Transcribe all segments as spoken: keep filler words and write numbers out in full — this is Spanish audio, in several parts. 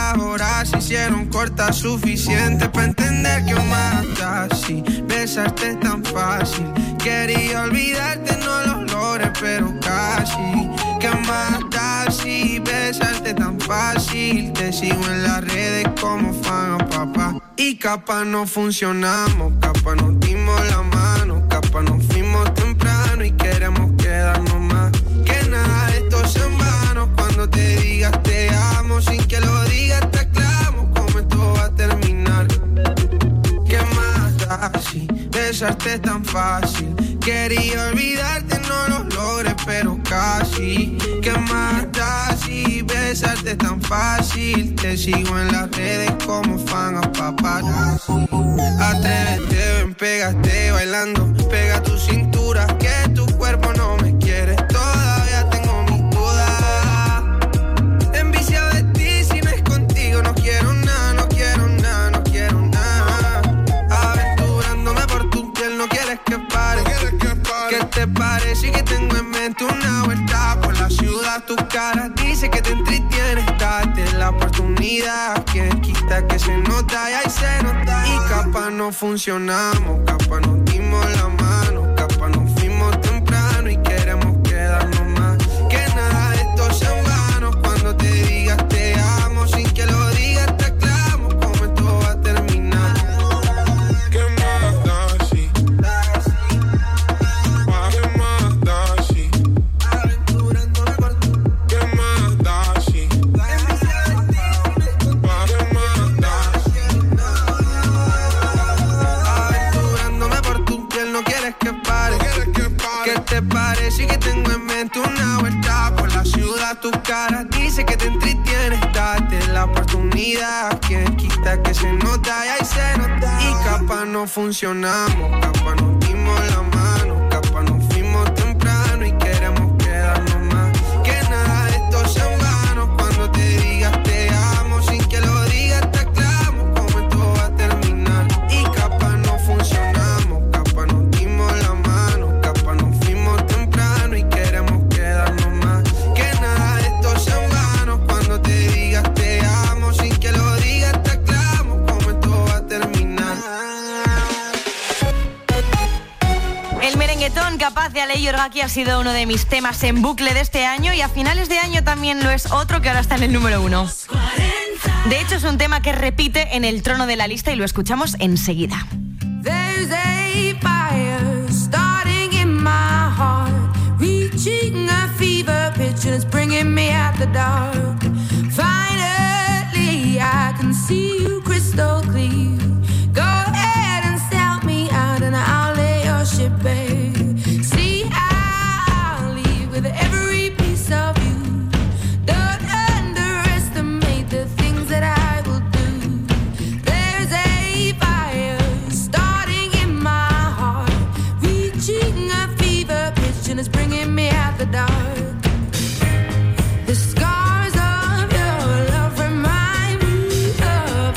las horas se hicieron cortas, suficiente para entender que más da si besarte es tan fácil. Quería olvidarte, no lo logré, pero casi. ¿Qué más da si besarte tan fácil? Te sigo en las redes como fan a papá. Y capaz no funcionamos, capaz nos dimos la mano, capaz nos fuimos temprano y queremos quedarnos más. Que nada de esto sea en vano, cuando te digas te amo, sin que lo digas te aclamo cómo esto va a terminar. ¿Qué más da si besarte es tan fácil? Quería olvidarte, no lo logré, pero casi. ¿Qué más da si besarte es tan fácil? Te sigo en las redes como fan a paparazzi. Atrévete, ven, pégate bailando, pega tu cintura, que tu cuerpo no me quiere. Todavía tengo mis dudas. Enviciado de ti, si no es contigo, no quiero nada, no quiero nada, no quiero nada. Aventurándome por tu piel, no quieres que pare. ¿Qué te parece que tengo en mente una vuelta por la ciudad? Tu cara dice que te entretienes, date la oportunidad. Que quita que se nota y ahí se nota. Y capaz no funcionamos, capaz nos dimos la mano, capaz nos fuimos temprano y queremos quedarnos más. Que nada de esto sea en vano, cuando te digas te amo, sin que lo digas te aclamo cómo esto va a terminar. ¿Qué más da si? ¿Qué más da si? Aventurándome por tu. ¿Qué más da si? ¿Qué más da si? Aventurándome por tu piel, no quieres que pare. ¿Qué te parece que tengo en mente una vuelta por la ciudad? Tu cara dice que te entretienes, date la oportunidad. Que quita que se nota y ahí se nota. Y capaz no funcionamos, capaz nos dimos la mano, capaz nos fuimos temprano y queremos quedarnos más. Que nada de esto sea en vano, cuando te digas te amo, sin que lo digas te aclamo cómo esto va a terminar. Y capaz no funcionamos, capaz nos dimos la mano, capaz nos fuimos temprano y queremos quedarnos más. Que nada de esto sea en vano, cuando te digas te amo, sin que lo digas te aclamo cómo esto va a terminar. El merenguetón Capaz de Ale y Orgaki ha sido uno de mis temas en bucle de este año, y a finales de año también lo es otro que ahora está en el número uno. De hecho, es un tema que repite en el trono de la lista y lo escuchamos enseguida. There's a fire starting in my heart, reaching a fever pitch and it's bringing me out the dark. Finally, I can see you crystal clear. Go ahead and sell me out and I'll lay your ship bare. See, I'll leave with every piece of you. Don't underestimate the things that I will do. There's a fire starting in my heart, reaching a fever pitch and it's bringing me out the dark. The scars of your love remind me of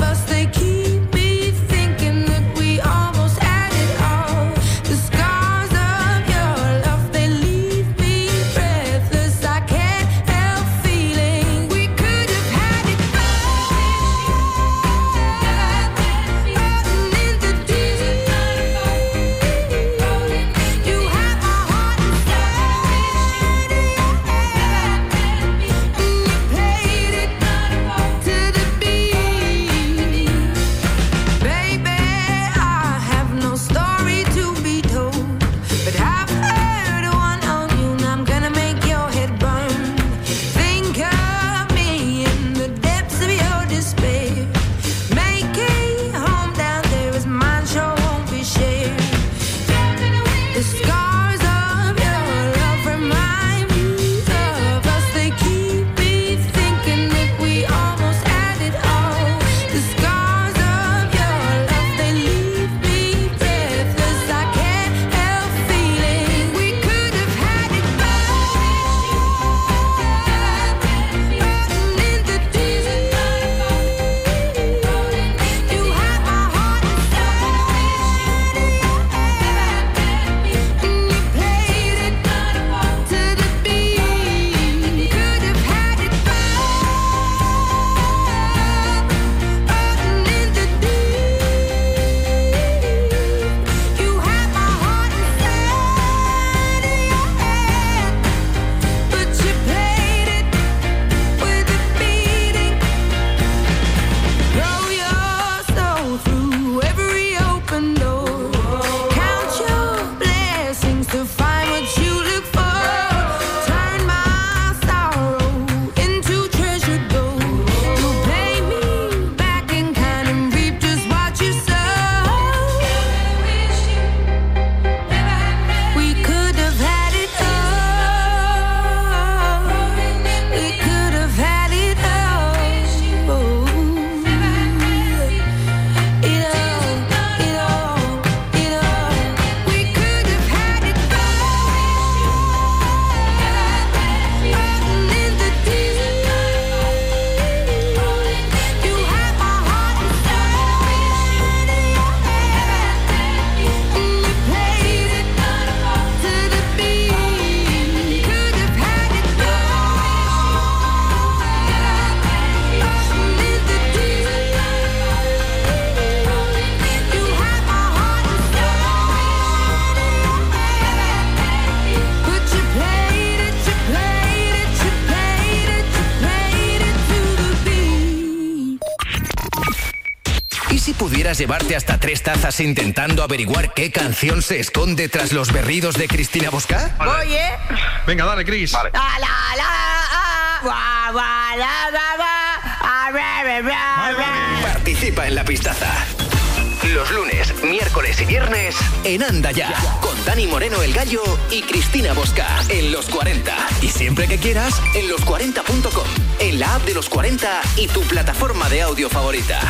si pudieras llevarte hasta tres tazas intentando averiguar qué canción se esconde tras los berridos de Cristina Bosca? Oye. Venga, dale, Cris. Vale. La, la, la, ah, gua, gua, la, la, la, ah, ra, ra, ra, ra. Participa en la pistaza. Los lunes, miércoles y viernes en Anda Ya, con Dani Moreno el Gallo y Cristina Bosca en Los cuarenta. Y siempre que quieras, en los cuarenta punto com, en la app de Los cuarenta y tu plataforma de audio favorita.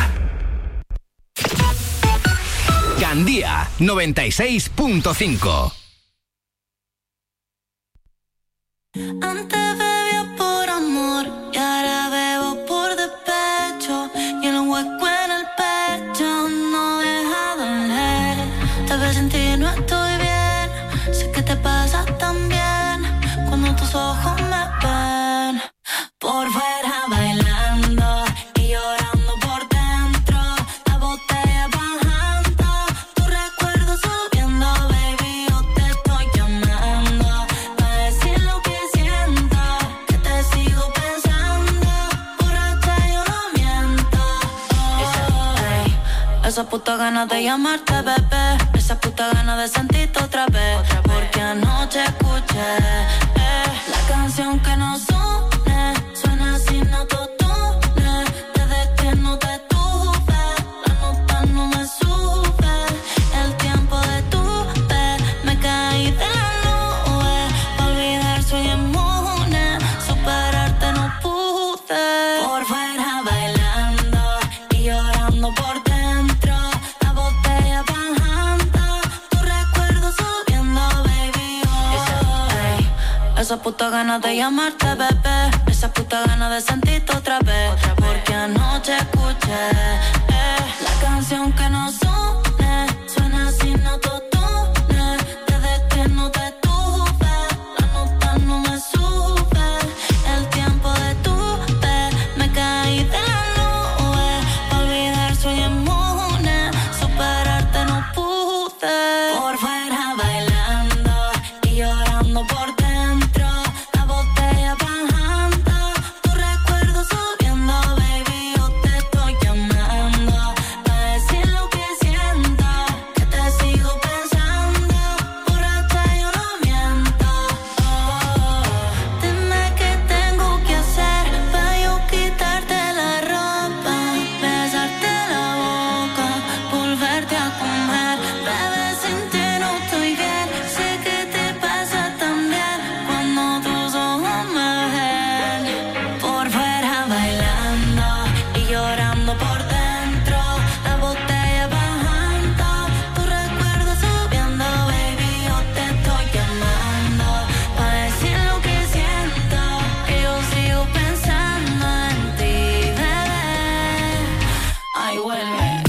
Gandía noventa y seis punto cinco. Antes bebía por amor y ahora bebo por despecho, y el hueco en el pecho no deja doler. Tal vez sin ti no estoy bien, sé que te pasa también cuando tus ojos me ven. Por fuera bailando y llorando por dentro, la botella bajando, tu recuerdo subiendo, baby, yo te estoy llamando para decir lo que siento, que te sigo pensando, borracha yo no miento. Oh, ey, esa puta ganas de llamarte, bebé, esa puta ganas de sentirte otra vez, porque anoche escuché eh, la canción que nos une, suena sin autotune, desde que no te tuve, la nota no me sube, el tiempo detuve, me caí de la nube, pa' olvidar soy inmune, superarte no pude. Por fuera bailando y llorando por dentro, la botella bajando, tu recuerdo subiendo, baby, oh, ey, esa puta ganas de llamarte, bebé, esa puta ganas de sentirte otra vez, porque anoche escuché eh, la canción que nos une, suena sin autotune, desde que no te tuve, la nota no me sube, el tiempo detuve, me caí de la nube, pa' olvidar soy inmune, superarte no pude. Por fuera bailando y llorando por dentro, la botella bajando, tu recuerdo subiendo, baby, yo te estoy llamando para decir lo que siento, que te sigo pensando, borracha yo no miento. Oh, dime qué tengo que hacer para yo quitarte la ropa, besarte la boca, volverte a comer, bebé, sin ti no estoy bien, sé que te pasa también cuando tus ojos me ven. Por fuera bailando y llorando por dentro, la botella bajando, tu recuerdo subiendo, baby, yo te estoy llamando para decir lo que siento, que yo sigo pensando en ti, bebé. Ay, vuelve.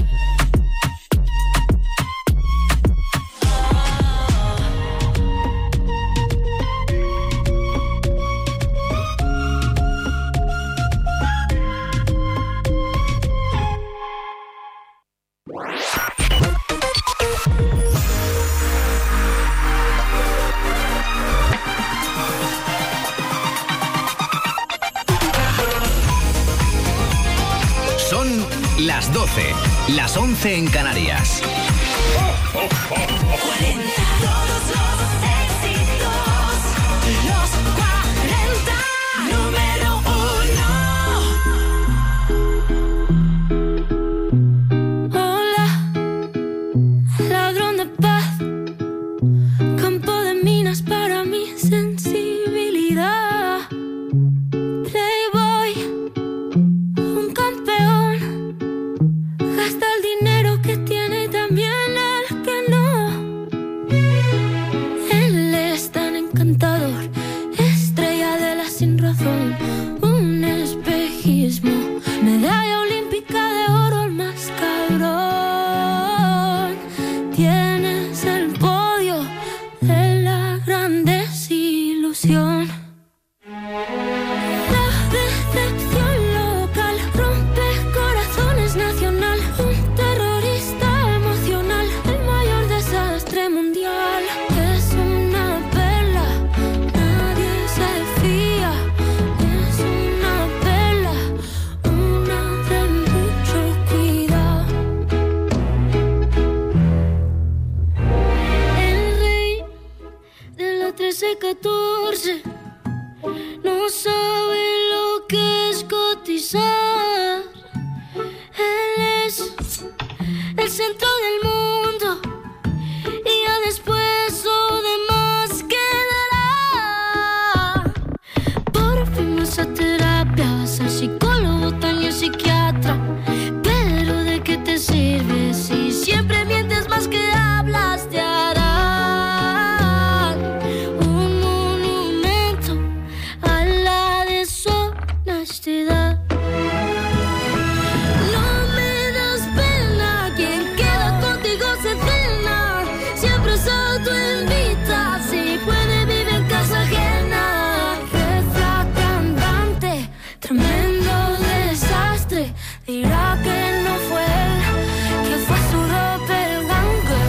Son las doce, las once en Canarias. Todos los éxitos, los cuarenta, número uno. Hola, ladrón de paz, campo de minas para mi sensibilidad. Playboy, un campeón, gasta el dinero que tiene y también el que no. dirá que no fue él, que fue su doppelganger.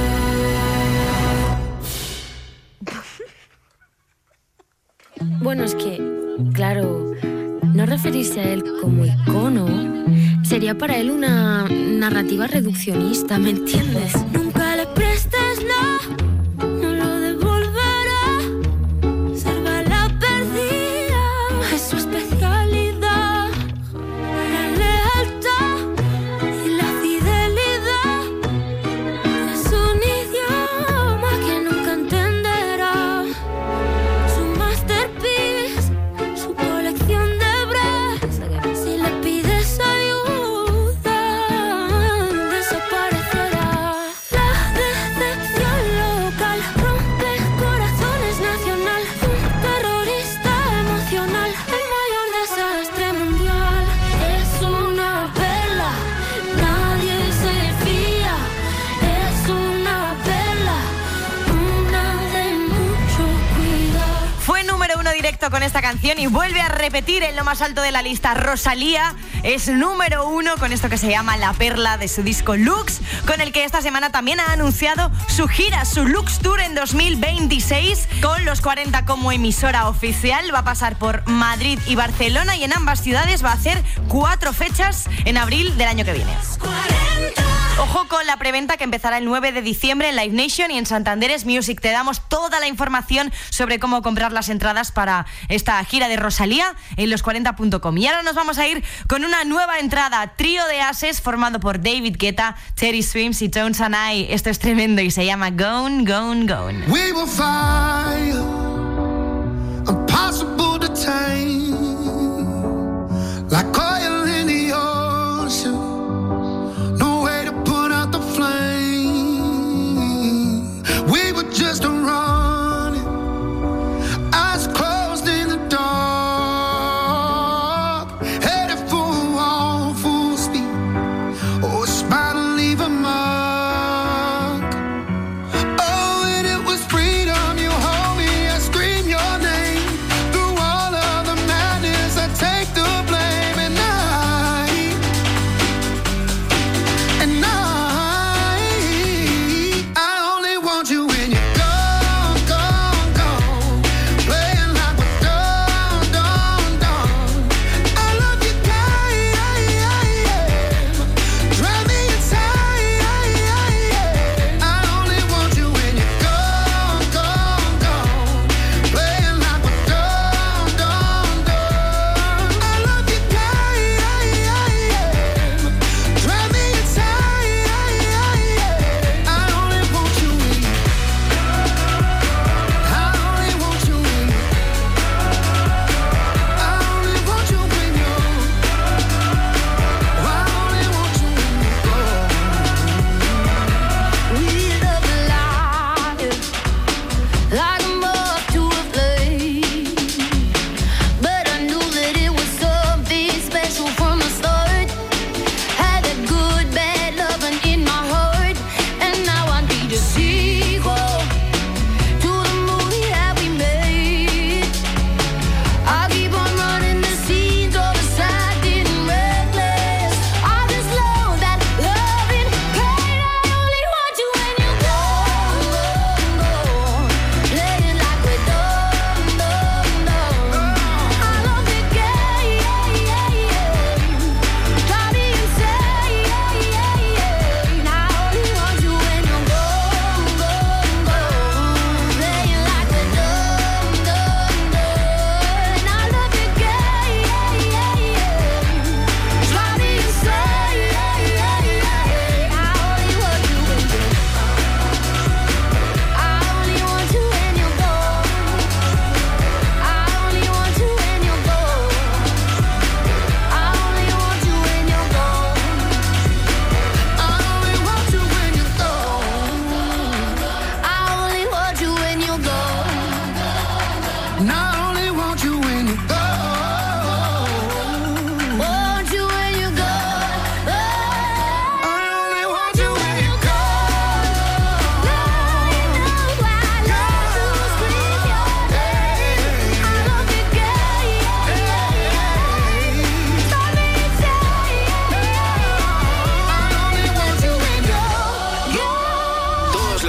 Bueno, es que, claro, no referirse a él como icono sería para él una narrativa reduccionista, ¿me entiendes? Nunca le prestes nada, no lo devolverá. Ser bala perdida es su especialidad. La lealtad y la fidelidad es un idioma que nunca entenderá. Su masterpiece, su colección de bras. Si le pides ayuda, desaparecerá. La decepción local rompe corazones nacional. Un terrorista emocional, el mayor desastre mundial. Es una perla, nadie se fía. Es una perla, una de mucho cuidado. Fue número uno directo con esta canción y vuelve a repetir en lo más alto de la lista. Rosalía es número uno con esto que se llama La Perla de su disco Lux, con el que esta semana también ha anunciado su gira, su Lux Tour en dos mil veintiséis, con los cuarenta como emisora oficial. Va a pasar por Madrid y Barcelona y en ambas ciudades va a hacer cuatro fechas en abril del año que viene. Ojo con la preventa que empezará el nueve de diciembre en Live Nation y en Santander's Music. Te damos toda la información sobre cómo comprar las entradas para esta gira de Rosalía en los cuarenta punto com. Y ahora nos vamos a ir con una nueva entrada, trío de ases formado por David Guetta, Teddy Swims y Tones and I. Esto es tremendo y se llama Gone, Gone, Gone. We will fire, impossible to tame, like oil in the ocean. No way to put out the flame. We were just running, eyes closed in the dark, headed for a wall, full speed. Oh, a smile to leave a mark. Oh, and it was freedom. You hold me, I scream your name. Through all of the madness, I take the blame. And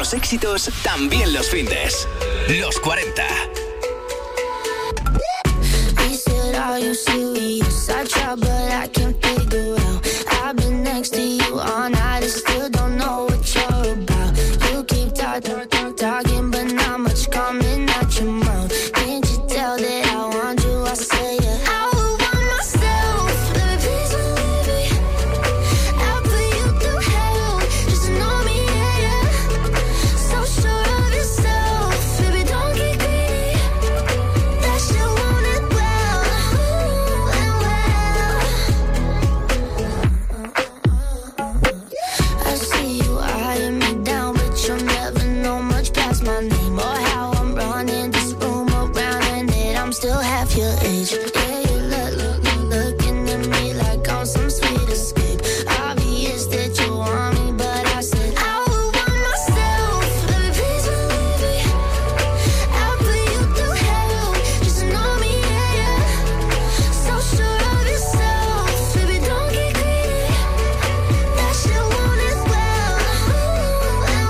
los éxitos también los findes. Los cuarenta. He said, are you serious? I try, but I can't figure out. I've been next to you all night and still don't know what you're about. You keep talking, talking, but not much coming out your mouth. Can't you tell that I want you? I say yeah. I would want myself, baby, please believe me. I'll put you through hell, just to know me, yeah, yeah. So sure of yourself, baby, don't get greedy. That shit want it well, ooh, and well. I see you eyeing me down, but you'll never know much past my name or how I'm running this room around and that I'm still half your age. Yeah, you look, look, look, looking at me like I'm some sweet escape. Obvious that you want me, but I said I would want myself, baby, please believe me. I'll put you through hell, just to know me, yeah, yeah. So sure of yourself, baby, don't get greedy. That shit want it well, ooh, and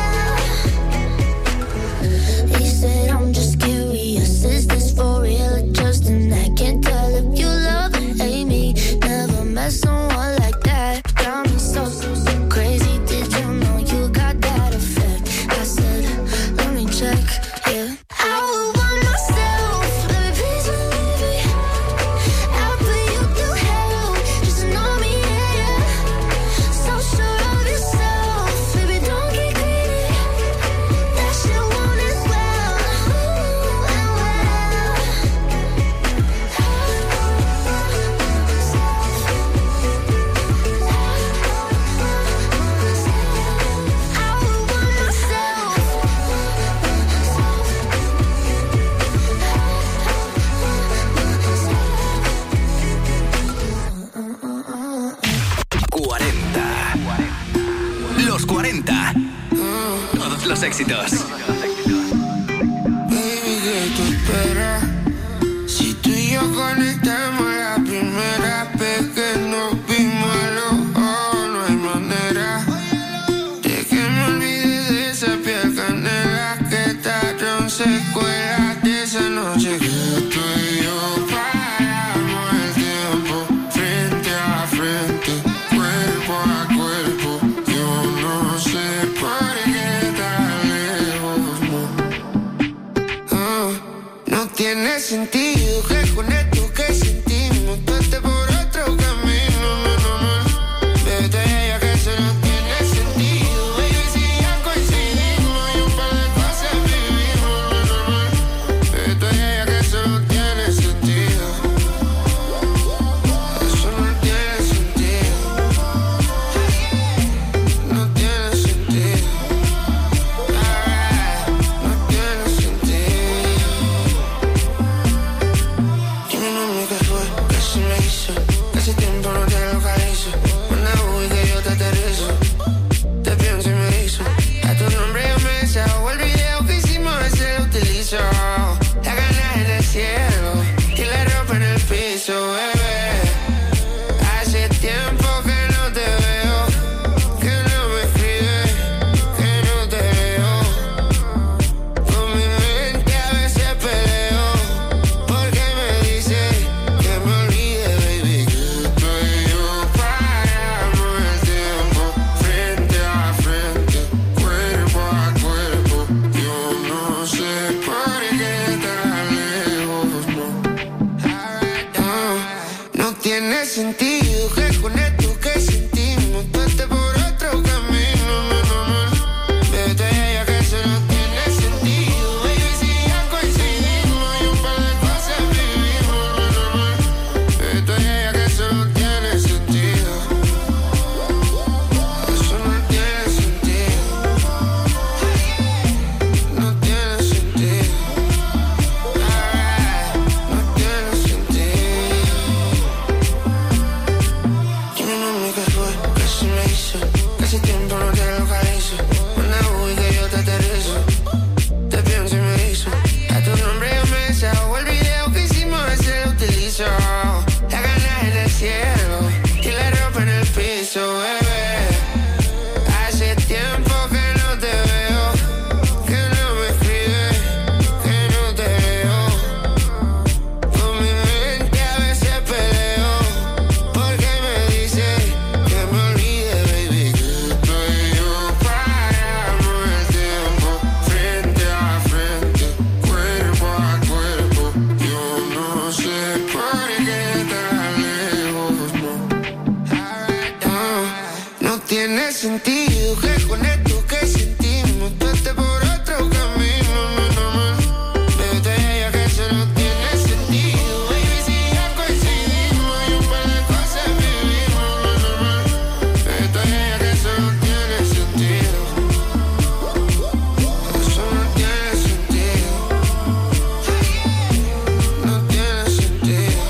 well. He said, I'm just curious, is this for real or just an act? Can't tell if you love or hate me. Never met someone like that. Got me so, so, so crazy. Did you know you got that effect? I said, let me check, yeah. I would want myself, baby, please believe me. I'll put you through hell, just to know me, yeah, yeah. So sure of yourself, baby, don't get greedy. That shit want it well, ooh, and well. I would want myself. cuarenta. Los cuarenta. Todos los éxitos. Baby, ¿qué tú esperas? Si tú y yo conectamos la primera vez que nos vimos a los ojos, no hay manera de que me olvide de esa piel canela que tallaron secuelas de esa noche que tú y yo paramos el tiempo frente a frente, cuerpo a cuerpo. Yo no sé por qué tan lejos, no. Ah, no tiene sentido que con esto que sentimos tú estés por otro camino, no, no, no. Vete a ella que eso no tiene sentido, baby, si ya coincidimos y un par de cosas vivimos, no, no, no. Vete a ella que eso no tiene sentido. Eso no tiene sentido. No tiene sentido. Ah, no tiene sentido. tiene sentido que con esto que sentimos tú estés por otro camino, no, no más. Desde ella que eso no tiene sentido, baby, si ya coincidimos y un par de cosas vivimos, no, no más. Desde ella que eso no tiene sentido, eso no tiene sentido, no tiene sentido,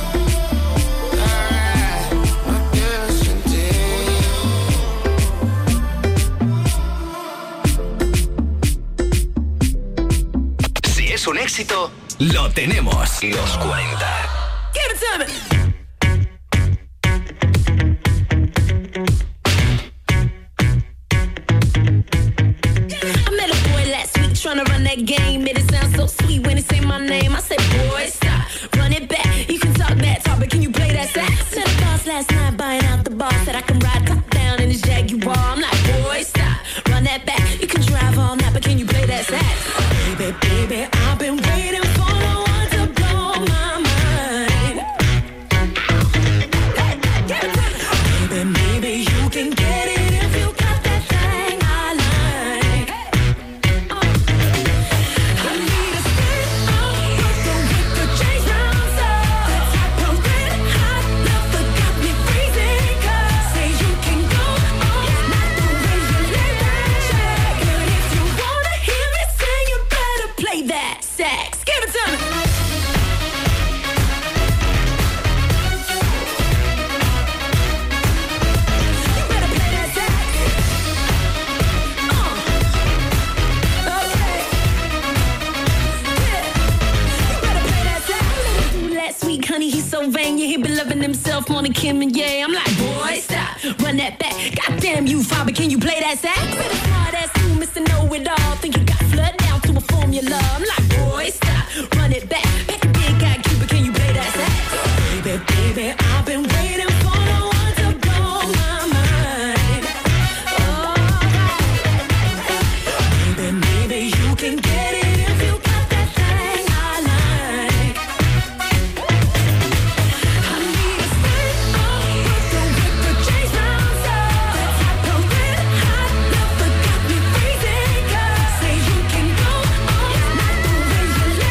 ah, no tiene sentido. Si es un éxito, lo tenemos. Los cuarenta. Give it to me. I met a boy last week trying to run that game. Made it sound so sweet when he say my name. I said, boy, stop, run it back. You can talk that talk, but can you play that sax? To the boss last night, buying out the bar. Said I can ride top down in his Jaguar. I'm like, boy, stop, run that back. You can drive all night, but can you play that sax? Baby, baby, I've been waiting for the one to blow my mind. Hey, give it to me. Baby, maybe you can get it if you got that thing I like. Oh. I need a spin on broken with the chains round so the type of red hot love that got me freezing. 'Cause say you can go all night the way you lay that check. But if you wanna hear me sing, you better play that sax. Give it to me. You better play that sax. Uh. Okay. Yeah. You better play that sax. Ooh, last week, honey, he's so vain. Yeah, he been loving himself more than Kim and Ye. I'm like, boy, stop, run that back. Goddamn you, Faber, can you play that sax? With a smart ass you, Mister Know-It-All. Think you got flood down to a formula. I'm like, boy, stop, run it back. Pack a big guy, Cuba, can you play that sax? Baby, baby, I've been waiting for the one to blow my mind. Oh, baby, maybe you can get it if you got that thing I like. I need a spin on broken with the chains round so the type of red hot love that got me freezing. 'Cause say you can go all night the way you lay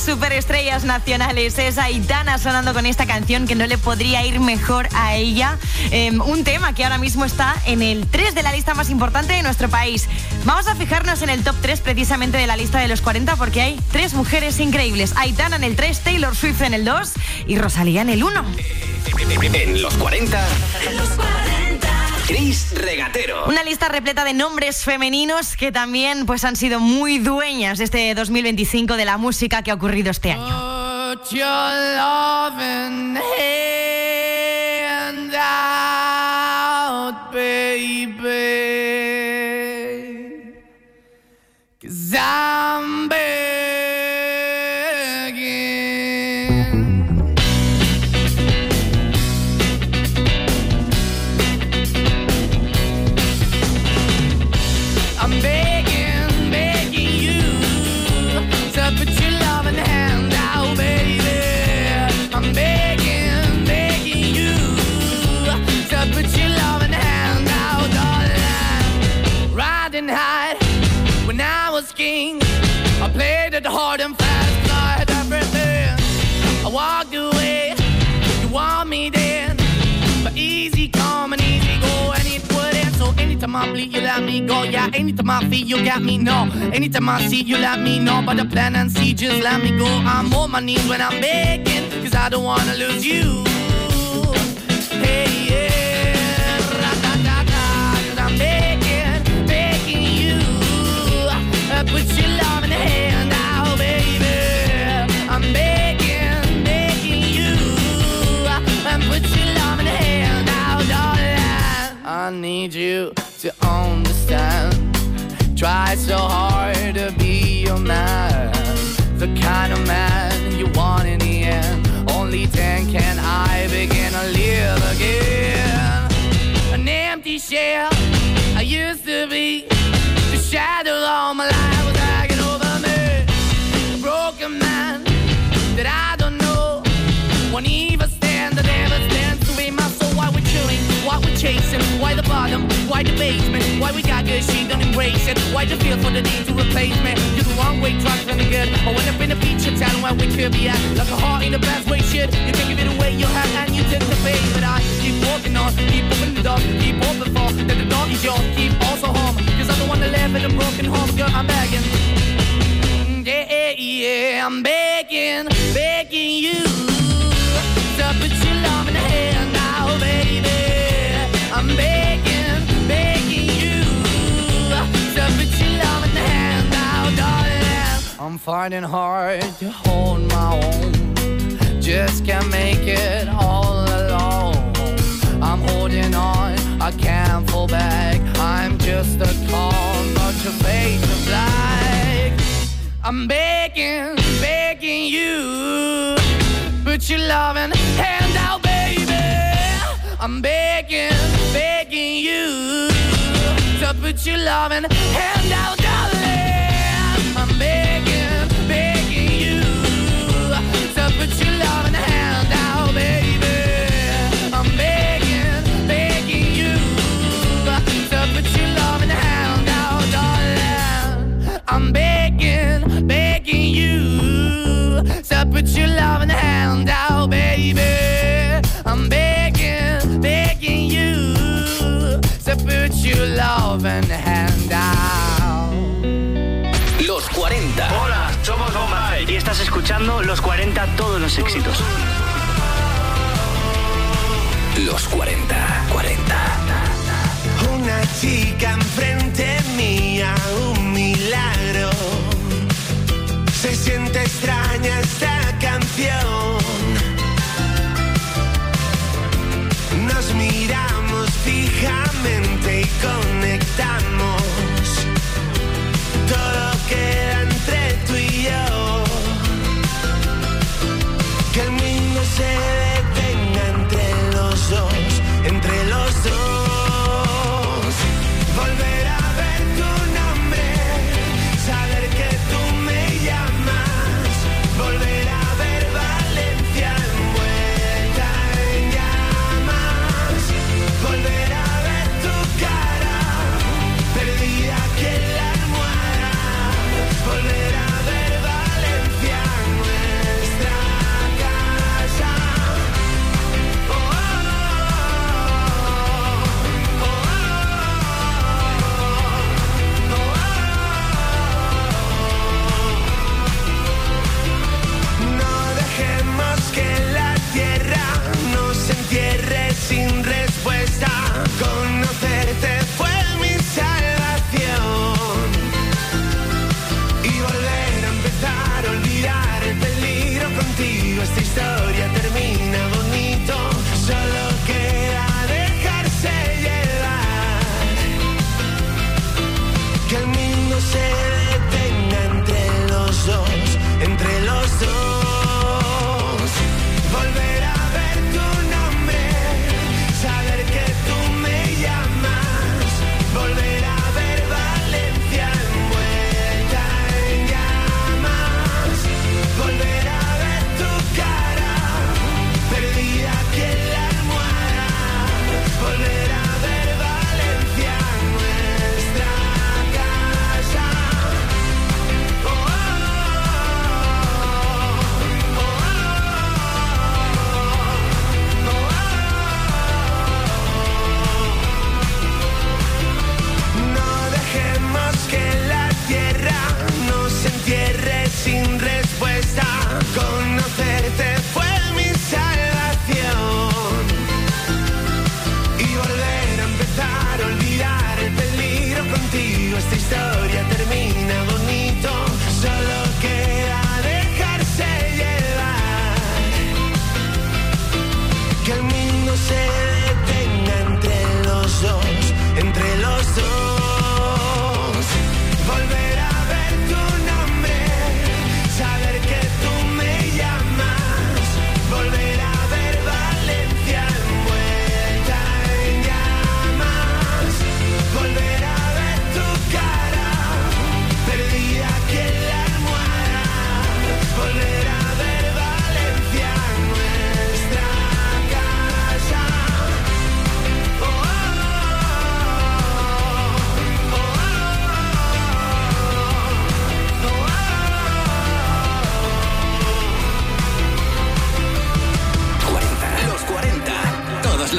superestrellas nacionales. Es Aitana sonando con esta canción que no le podría ir mejor a ella. Eh, un tema que ahora mismo está en el tres de la lista más importante de nuestro país. Vamos a fijarnos en el top tres precisamente de la lista de los cuarenta porque hay tres mujeres increíbles. Aitana en el tres, Taylor Swift en el dos y Rosalía en el uno. En los cuarenta. En los cuarenta. Cris Regatero. Una lista repleta de nombres femeninos que también pues, han sido muy dueñas de este dos mil veinticinco de la música que ha ocurrido este año. Put your loving hand out, baby, 'cause I'm begging. I'm begging, begging you to put your loving hand out, baby. I'm begging, begging you to put your loving hand out, darling. Riding high when I was king, I played it hard and fast, I had everything. I walked away, you want me then, but easy come and easy go, and it wouldn't. So anytime I bleed, you let me go. Yeah, anytime I feel, you got me, no. Anytime I see, you let me know. But the plan and see, just let me go. I'm on my knees when I'm begging, 'cause I don't wanna lose you. Hey, yeah, ra-da-da-da, 'cause I'm begging, begging you. Uh, put your love in the hand out, baby. I'm begging, begging you. Uh, put your love in the hand out, darling. I need you to understand. Try so hard to be your man, the kind of man you want in the end. Only then can I begin to live again. An empty shell I used to be, the shadow all my life was hanging over me. A broken man that I don't know won't even stand, that never stands to be my soul. Why we're chilling, why we're chasing, why the bottom, why the basement, why we got good, she don't embrace it, why the feel for the need to replace me. You're the wrong way, trying to good. I went up in a feature town where we could be at, like a heart in a bad way, shit. You can give it away, you have, and you tend to pay. But I keep walking on, keep opening the door, keep open for that the dog is yours, keep also home, 'cause I'm the one that live in a broken home. Girl, I'm begging, yeah, yeah, I'm begging, begging you to put your love in the hand now, baby. I'm begging, begging you to put your love in the hand now, darling. I'm fighting hard to hold my own, just can't make it all alone. I'm holding on, I can't fall back. I'm just a call, not your face of black. I'm begging, begging you, put your loving hand out, baby. I'm begging, begging you to put your loving hand out, darling. I'm begging, begging you to put your loving hand out, baby. I'm begging, begging you to put your loving hand out, darling. I'm begging, begging you to put your loving hand out, baby. I'm begging, begging you to put your loving hand out. Los cuarenta. Hola, somos Bomba y estás escuchando Los cuarenta, todos los éxitos. Los cuarenta, cuarenta. Una chica enfrente mía, un milagro. Se siente extraña esta canción. Nos miramos fijamente y conectamos. Todo queda entre tú y yo. Que el mundo se detenga entre los dos, entre los dos. Volver a ver tu nombre, saber que tú me llamas. Volver a ver valer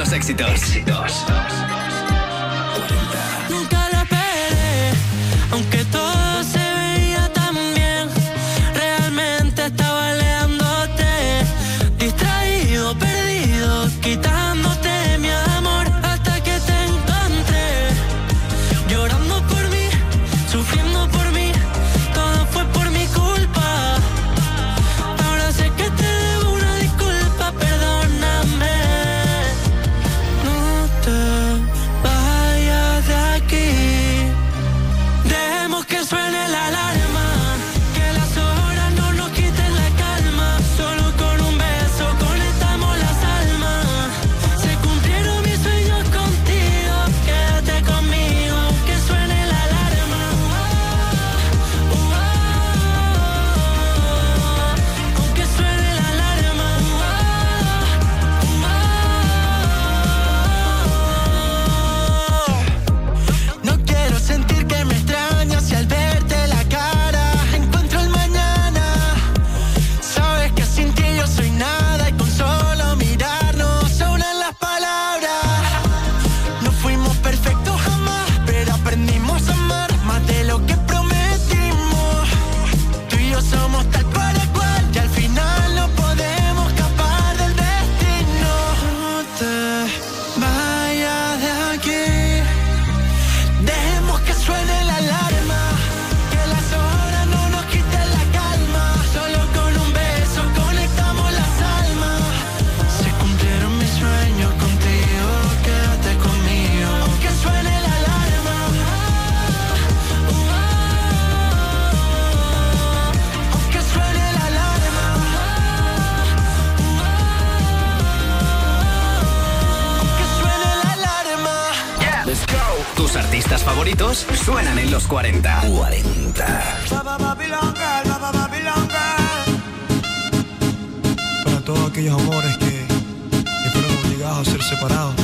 los éxitos. Éxitos. Nunca lo esperé, aunque todo se veía tan bien. Realmente estaba aleándote, distraído, perdido, quitándote mi amor hasta que te encontré. Llorando por mí, sufriendo por mí, todo fue por mi culpa. Ahora sé que te debo una disculpa, perdóname. No te vayas de aquí, dejemos que suene la alarma, que las horas no nos quiten la calma. Solo con un beso conectamos las almas. Se cumplieron mis sueños contigo, quédate conmigo, que suene la alarma. Uh, uh, uh, aunque suene la alarma. Uh, uh, uh. No quiero sentir que me extrañas y al verte la cara encuentro el mañana. Sabes que sin ti yo soy nada y con solo mirarnos se unen las palabras. No fuimos perfectos jamás, pero aprendimos a amar más de lo que prometimos. Tú y yo somos tal para cual y al final no podemos escapar del destino. No te vayas de aquí, dejemos que suene la alarma, que las horas no nos quiten la calma. Solo con un beso conectamos las almas. Se cumplieron mis sueños contigo, quédate conmigo, aunque suene la alarma. Uh, uh, aunque suene la alarma. Uh, uh, aunque suene la alarma. Let's go. Tus artistas favoritos suenan en los cuarenta. cuarenta. Para todos aquellos amores que, que fueron obligados a ser separados.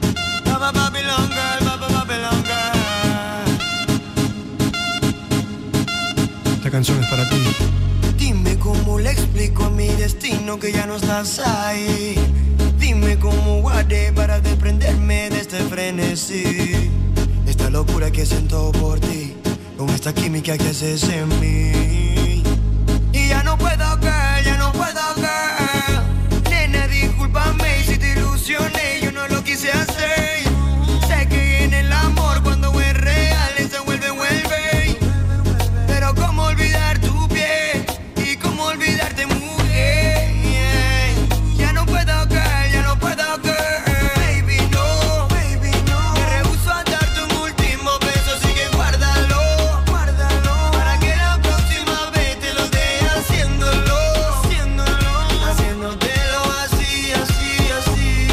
Esta canción es para ti. Dime cómo le explico a mi destino que ya no estás ahí. Dime cómo guardé para desprenderme de este frenesí. Esta locura que siento por ti, con esta química que haces en mí. Y ya no puedo caer, ya no puedo caer. Nena, discúlpame si te ilusioné, yo no lo quise hacer. Sé que en el amor cuando es real se vuelve, vuelve. Pero cómo olvidar tu piel y cómo olvidarte, mujer. Ya no puedo caer, ya no puedo caer. Baby, no, baby, no. Me rehúso a darte un último beso, así que guárdalo, guárdalo. Para que la próxima vez te lo dé haciéndolo, haciéndolo, haciéndotelo así, así, así.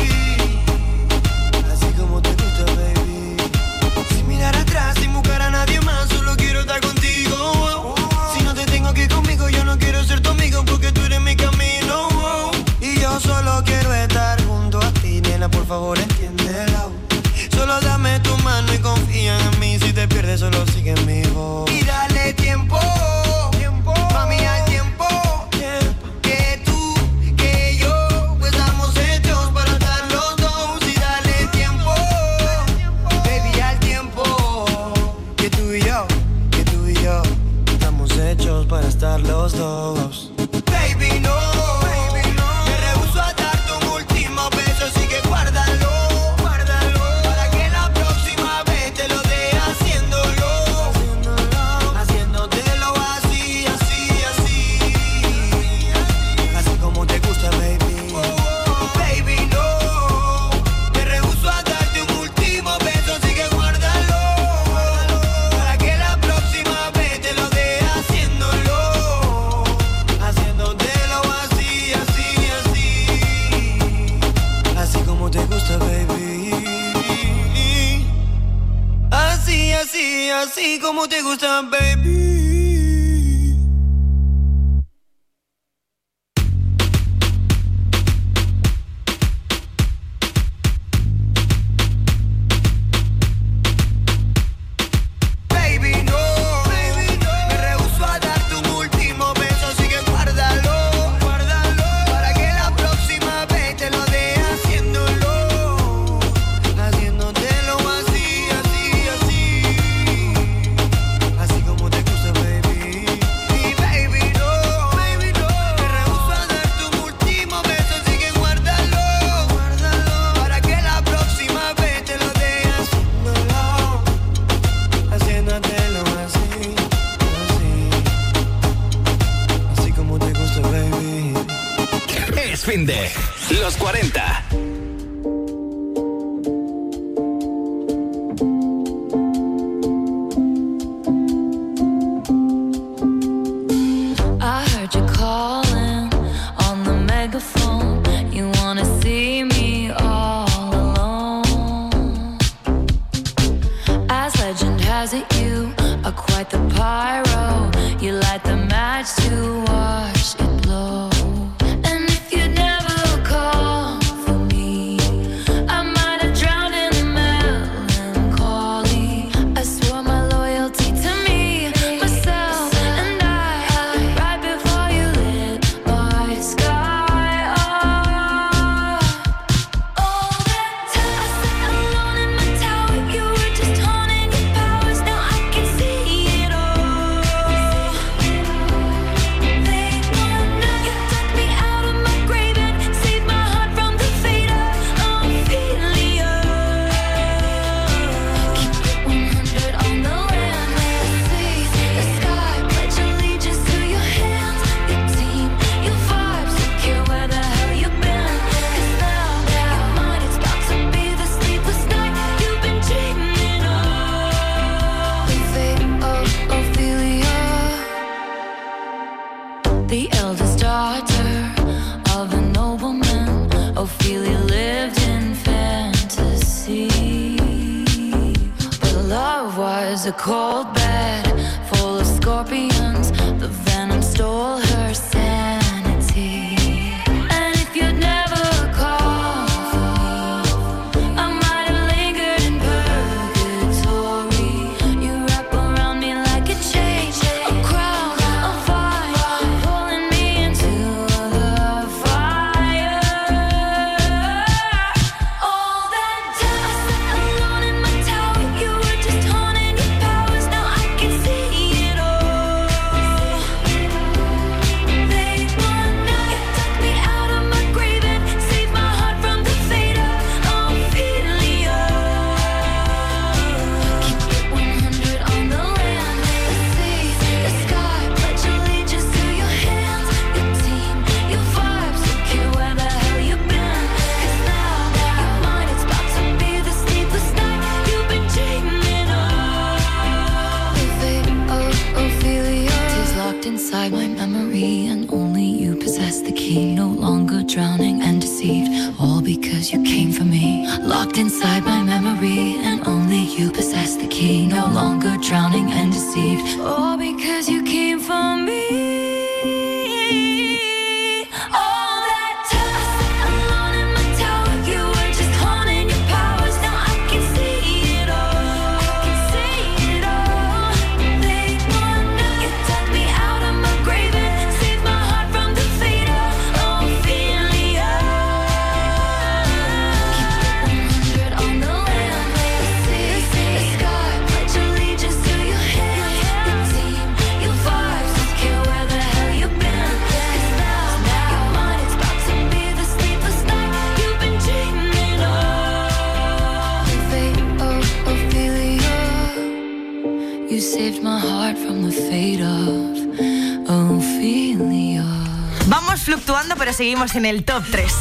Así como te gusta, baby. Sin mirar atrás, sin buscar a nadie más, solo quiero estar contigo. Si no te tengo aquí conmigo, yo no quiero ser tu amigo porque tú eres mi camino. Y yo solo quiero estar junto a ti, nena, por favor entiéndelo. Solo dame tu mano y confía en mí, si te pierdes solo sigue mi voz. Y dale tiempo, tiempo, mami, al tiempo, tiempo. Que tú, que yo, pues estamos hechos para estar los dos. Y dale tiempo, baby, al tiempo. Que tú y yo, que tú y yo, estamos hechos para estar los dos. Baby, no, baby, no. Me rehúso a darte un último beso, así que guárdalo, guárdalo. Para que la próxima vez te lo dé haciéndolo, haciéndolo, haciéndotelo así, así, así. Así como te gusta, baby. Baby, no. Me rehúso a darte un último beso, así que guárdalo, para que la próxima vez te lo dé haciéndolo, haciéndotelo así, así, así. Así como te gusta, baby. Así, así, así como te gusta, baby. Baby, no, baby, no. Me rehúso a darte un último beso, así que guárdalo, guárdalo. Para que la próxima vez te lo dé haciéndolo, Los cuarenta. I heard you calling on the megaphone. You wanna see me all alone. As legend has it, you are quite the pyro. You light the match to watch it blow. And if you never call for me, I might have drowned in the melancholy. I swore my loyalty to me, myself, and I, right before you lit my sky up. All that time I sat alone in my tower, you were just haunting your powers. Now I can see it all. They want now you took me out of my grave and saved my heart from the fate of Ophelia. Keep it one hundred on the land, may I see the sky. Pledge allegiance to your hands, your team, your vibes. Don't care where the hell you've been, 'cause now your mind is about to be the sleepless night you've been dreaming of. The fate of Ophelia, the eldest daughter of a nobleman. Ophelia lived in fantasy, but love was a cold bed full of scorpions. The venom stole her sanity. And if you'd never call for me, I might have lingered in purgatory. You wrap around me like a chain, a crown, a fire, pulling me into the fire. All that time I sat alone in my tower, you were just haunting your powers. Now I can see it all. They want now you took me out of my grave and saved my heart from the fate of Ophelia. Keep it one hundred on the land, may I see the sky. Pledge allegiance to your hands, your team, your vibes. Don't care where the hell you've been, 'cause now your mind is about to be the sleepless night you've been dreaming of. The fate of Ophelia is locked inside my memory, and only you possess the key. No longer drowning and deceived, all because you came for me. Locked inside my memory, and only you possess the key. No longer drowning and deceived, all because you came for me. All that time I sat alone in my tower, you were just haunting your powers. Now I can see it all. I can see it all. They want now you took me out of my grave and saved my heart from the fate of Ophelia. Keep it one hundred on the land, may I see the sky. Pledge allegiance to your hands, your team, your vibes. Don't care where the hell you've been, 'cause now your mind is about to be the sleepless night you've been dreaming of. The fate of Ophelia, you saved my heart from the fate of Ophelia. Vamos fluctuando, pero seguimos en el top tres.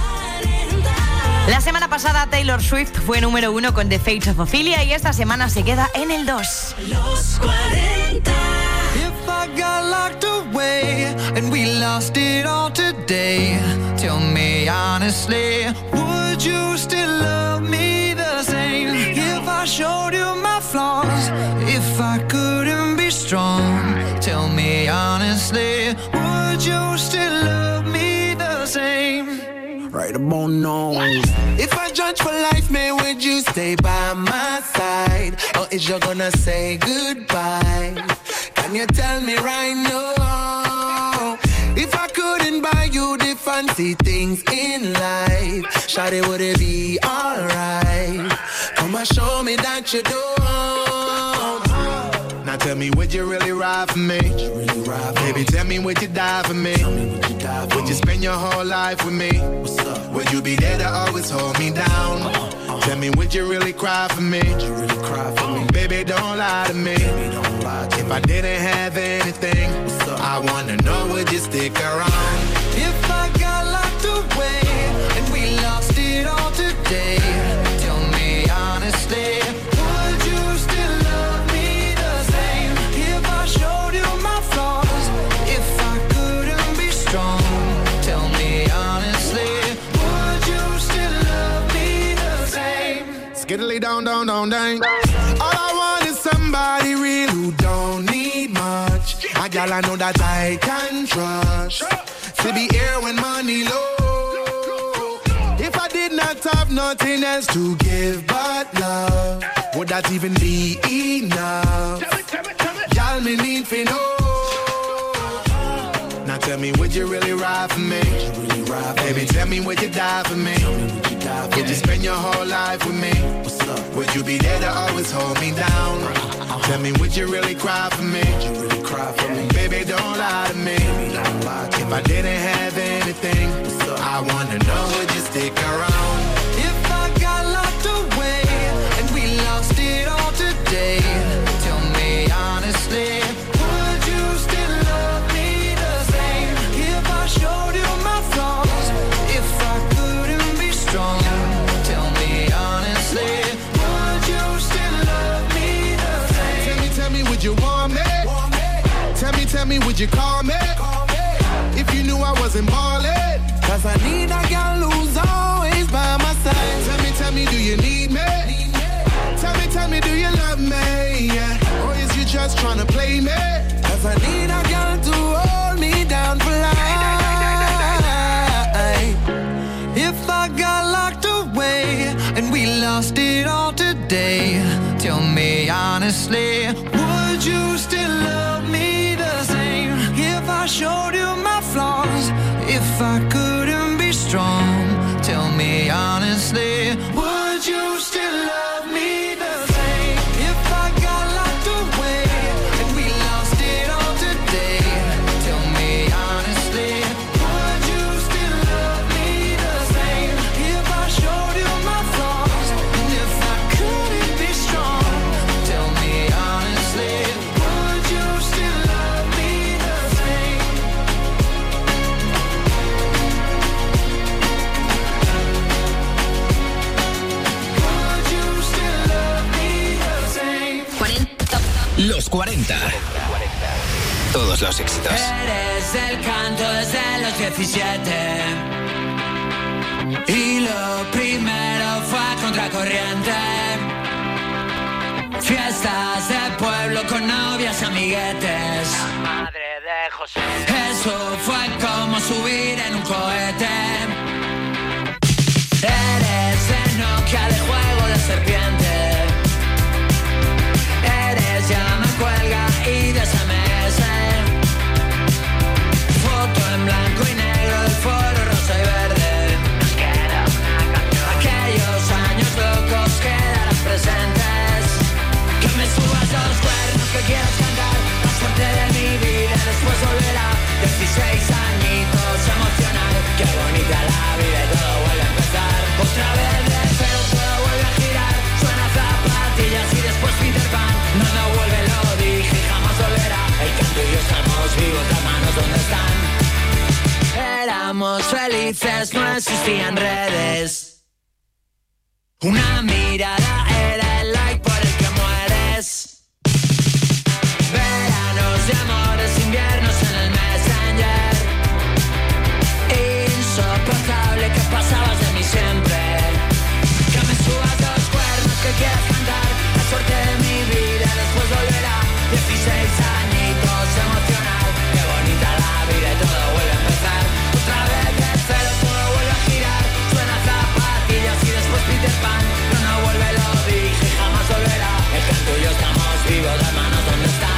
La semana pasada Taylor Swift fue número uno con The Fate of Ophelia y esta semana se queda en el dos. Los cuarenta. If I got locked away and we lost it all today, tell me honestly, would you still love me the same? If I showed you my flaws, if I couldn't be strong, tell me honestly, would you still love me the same? Right about now. If I judge for life, man, would you stay by my side? Or is you gonna say goodbye? Can you tell me right now? If I couldn't buy you the fancy things in life, shawty, would it be alright? Come and show me that you don't. Now tell me, would you really ride for me? Really ride for Baby, me? tell me, would you die for me? Tell me, would you die for Would you me? spend your whole life with me? What's up? Would you be there to always hold me down? Uh-uh. Tell me, would you really cry for me? Would you really cry for me? Baby, don't lie to me. Baby, don't lie to If me. I didn't have anything, What's up? I wanna know, would you stick around? If I got locked away Get it lay down, down, down, down. All I want is somebody real who don't need much. A gal I know that I can trust. To be here when money low. If I did not have nothing else to give but love, would that even be enough? Y'all me need for know. Now tell me, would you really ride for me? Really ride for Baby, me? Tell me, would you die for me? Would you, die for would you spend your whole life with me? What's up? Would you be there to always hold me down? Uh-huh. Tell me, would you really cry for me? Would you really cry for me? Baby, don't lie to me. Don't lie to if me. I didn't have anything, I wanna know, would you stick around? If I got locked away and we lost it all today, tell me honestly, would you still love me the same? If I showed you my flaws, if I couldn't be strong, tell me honestly, would you still love me the same? Tell me, tell me, would you want me? Want me? Tell me, tell me, would you call me? Call me. If you knew I wasn't ballin'. Cause I need a girl who's always by my side. Tell me, tell me, do you need me? Need me? Tell me, tell me, do you love me? Yeah. Or is you just tryna play me? Cause I need a girl to hold me down for life. If I got locked away and we lost it all today, tell me honestly, would you still love me the same? If I showed you my flaws, if I couldn't be strong, tell me honestly, would you still love me the same? If I got locked away and we lost it all today, tell me honestly, would you still love me the same? If I showed you my flaws and if I couldn't be strong, tell me honestly, would you still love me the same? Los cuarenta. Todos los éxitos. Eres el canto desde los diecisiete. Y lo primero fue a contracorriente. Fiestas de pueblo con novias amiguetes. La madre de José. Eso fue como subir en un cohete. Eres de Nokia, de juego de serpiente. Eres llama, cuelga y de S M S. Foto en blanco y negro del foro rosa y verde. Nos queda una canción. Aquellos años locos quedarán presentes. Que me subas los cuernos que quieras cantar. La suerte de mi vida después volverá. Dieciséis añitos emocional. Qué bonita la vida y todo vuelve a empezar. Otra vez de cero todo vuelve a girar. Suena zapatillas y después Peter Pan. No, no vuelve, lo dije y jamás volverá. El canto y yo estamos vivos, las manos donde están. Éramos felices, no existían redes. Una mirada era el like por el que mueres. Veranos de amores, inviernos en el Messenger. Insoportable que pasabas de mí siempre. Que me subas los cuernos que quieras cantar. La suerte de mi vida después volverá. Dieciséis añitos emocional. Qué bonita la vida y todo vuelve a empezar. Otra vez de cero todo vuelve a girar. Suena zapatillas y después Peter Pan. No, no vuelve, lo dije y jamás volverá. El canto y yo estamos vivos, las manos donde están.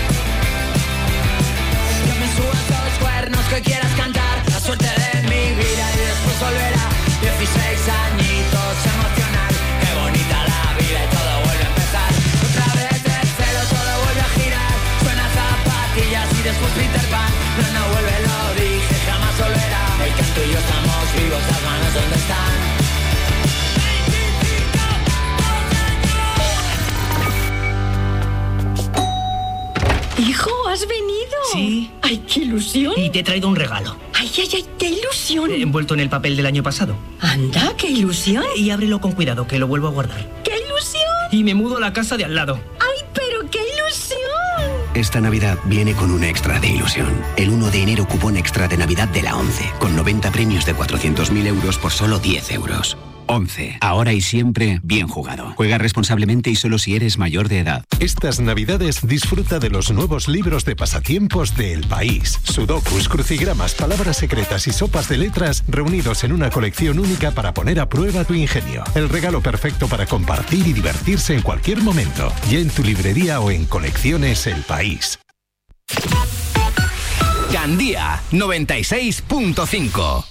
Que quieras cantar, la suerte de mi vida ¡Ay, qué ilusión! Y te he traído un regalo. ¡Ay, ay, ay, qué ilusión! Envuelto en el papel del año pasado. ¡Anda, qué ilusión! Y ábrelo con cuidado, que lo vuelvo a guardar. ¡Qué ilusión! Y me mudo a la casa de al lado. ¡Ay, pero qué ilusión! Esta Navidad viene con un extra de ilusión. El uno de enero cupón extra de Navidad de la ONCE, con noventa premios de cuatrocientos mil euros por solo diez euros. ONCE, ahora y siempre bien jugado. Juega responsablemente y solo si eres mayor de edad. Estas Navidades disfruta de los nuevos libros de pasatiempos de El País. Sudokus, crucigramas, palabras secretas y sopas de letras reunidos en una colección única para poner a prueba tu ingenio. El regalo perfecto para compartir y divertirse en cualquier momento. Ya en tu librería o en Colecciones El País. Gandía noventa y seis punto cinco.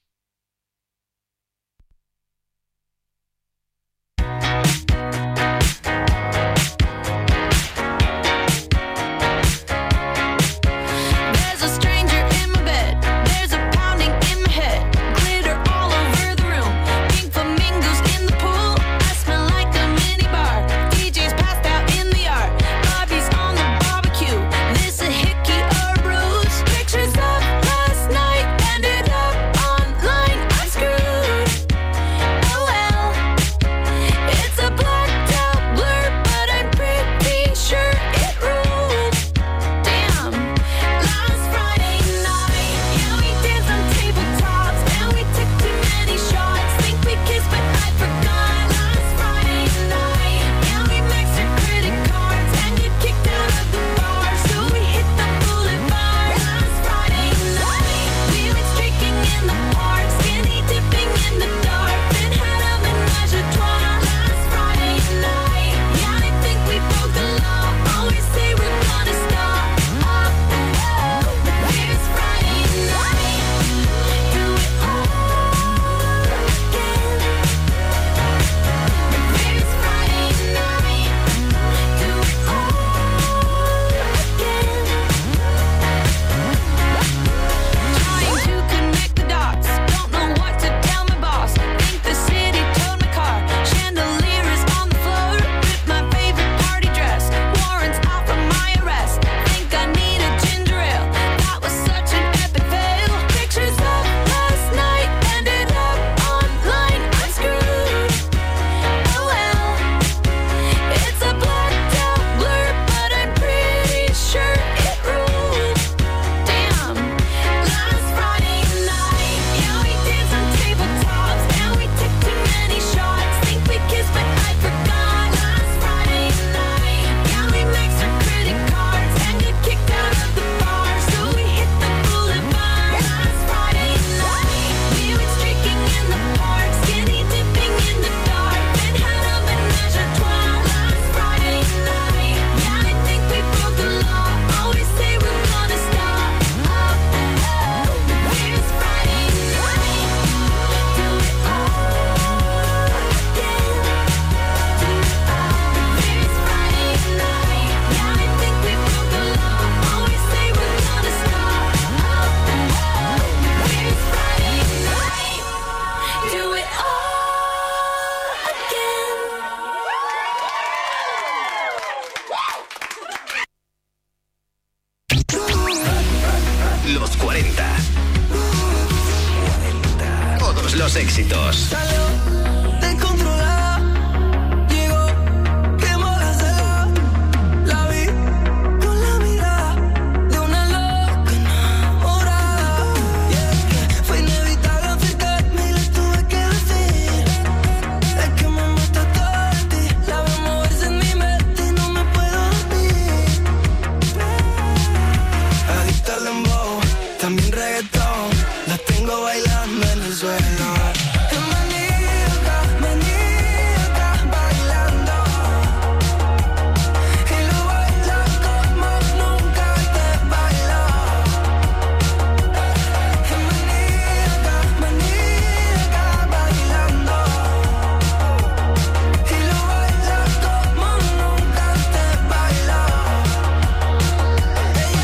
Los éxitos.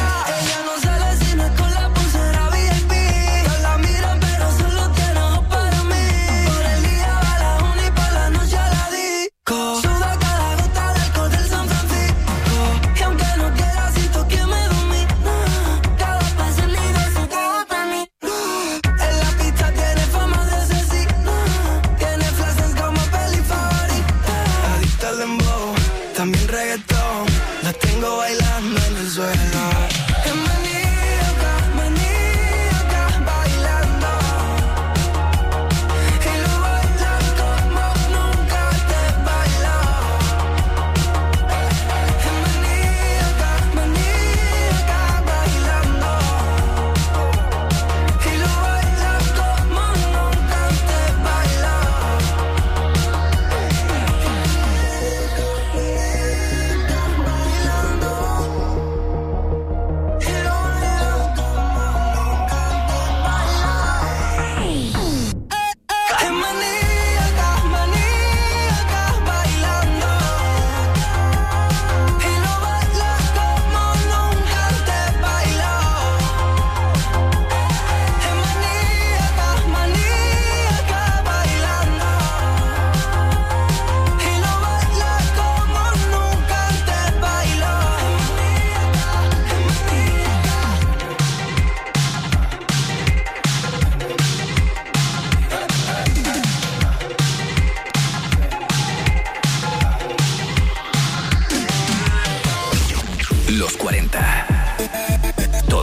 Para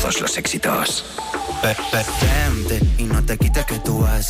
todos los éxitos. Vente y no te quites que tú vas